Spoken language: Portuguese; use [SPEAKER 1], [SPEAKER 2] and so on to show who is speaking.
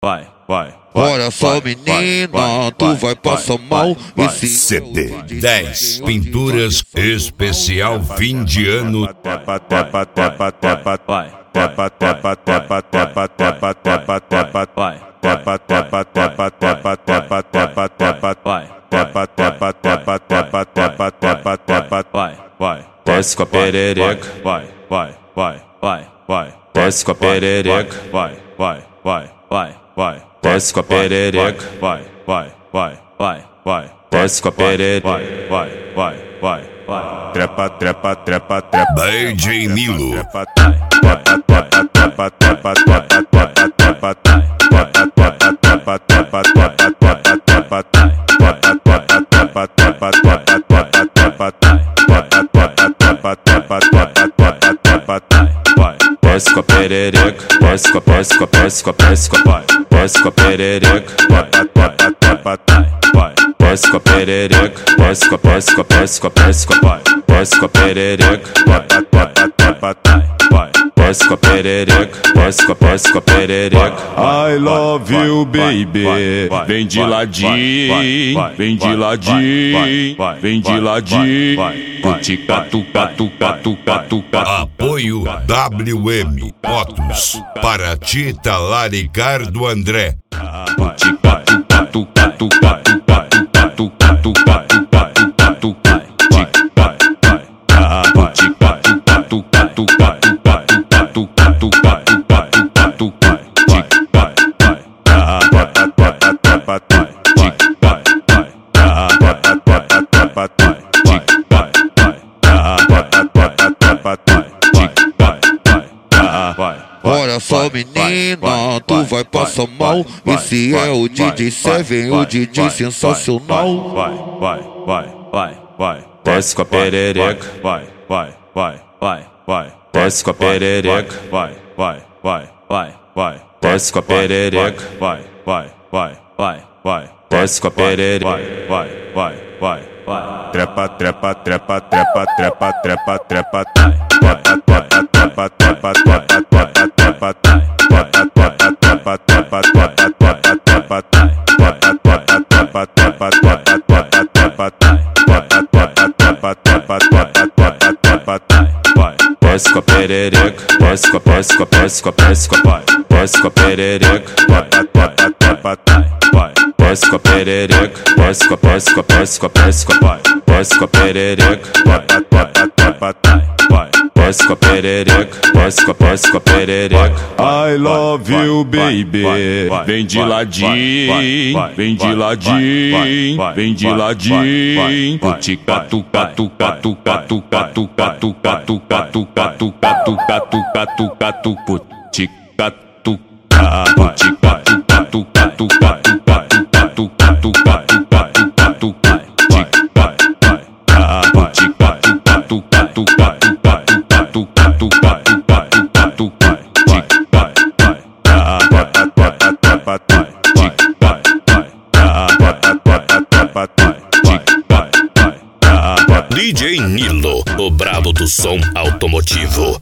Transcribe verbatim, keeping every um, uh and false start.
[SPEAKER 1] vai, vai.
[SPEAKER 2] Olha só, menina, tu vai passar mal. Esse
[SPEAKER 3] C D dez Pinturas Especial Fim de Ano.
[SPEAKER 1] Tepa, tepa, tepa, tepa, vai. Tepa, tepa, tepa, tepa, tepa, tepa, tepa, vai. Tepa, tepa, tepa, tepa, tepa, tepa, tepa, vai. Tepa, tepa, tepa, tepa, tepa, tepa, tepa, vai, vai. Desce com a perereca, vai, vai, vai, vai, vai. Desce com a perereca, vai, vai, vai, vai, vai. Desce com a perereca, vai, vai, vai, vai, vai. Desce com a perereca, vai, vai, vai, vai, vai. Trepa, trepa, trepa, trepa.
[SPEAKER 3] D J Nilo.
[SPEAKER 1] Trepa, trepa, trepa, trepa, trepa, trepa, trepa, trepa, trepa, trepa, trepa, trepa, trepa, trepa. Desce com a perereca, desce com a, desce com a, desce com a, desce com a, vai. Desce com a perereca, vai, vai. Desce com a perereca, desce com a, desce com a, desce com a, desce com a, vai. Desce com a perereca, vai, vai. Desce com a perereca, desce com a, desce com a perereca.
[SPEAKER 4] I love you, baby. Vem de ladinho, vem de ladinho, vem de ladinho. Tica, tuca, tuca, tuca, tuca.
[SPEAKER 3] Apoio W M Motos para Tita Laricardo André.
[SPEAKER 4] Tica, tuca, tuca, tuca, tuca, tuca, tuca, tuca, tuca, tuca. Tica, tica, tuca, tuca, tuca, tuca, tuca, tuca, tuca, tuca, tuca.
[SPEAKER 2] Olha só, menina, tu vai passar mal. Esse é o D J Seven, o D J sensacional.
[SPEAKER 1] Vai, vai, vai, vai, vai. Desce com a perereca, vai, vai, vai, vai, vai. Desce com a perereca, vai, vai, vai, vai, vai. Desce com a perereca, vai, vai, vai, vai, vai. Desce com a perereca, vai, vai, vai, vai, vai. Trepa, trepa, trepa, trepa, trepa, trepa, trepa, trepa, trepa, trepa, trepa, trepa, trepa, trepa, trepa, trepa, trepa, trepa, trepa, trepa. Desce com a perereca, desce com a, desce com a, desce com a, desce com a, vai. Desce com a perereca, vai, vai. Desce com a perereca, desce com a, desce com a, desce com a, desce com a, vai. Desce com a perereca, vai, vai. Desce com a perereca, desce com a, desce com a perereca.
[SPEAKER 4] I love you, baby. Vem de ladinho, vem de ladinho, vem de ladinho. Tica, tuca, tuca, tuca, tuca, tuca, tuca, tuca, tuca, tuca, tuca, tuca, tuca, tuca. Tica, tuca, tica, tuca, tuca, tuca, tuca, tuca, tuca, tuca, tuca, tuca. Tica, tica, tuca, tuca, tuca, tuca, tuca, tuca, tuca, tuca, tuca.
[SPEAKER 3] D J Nilo, o brabo do som automotivo.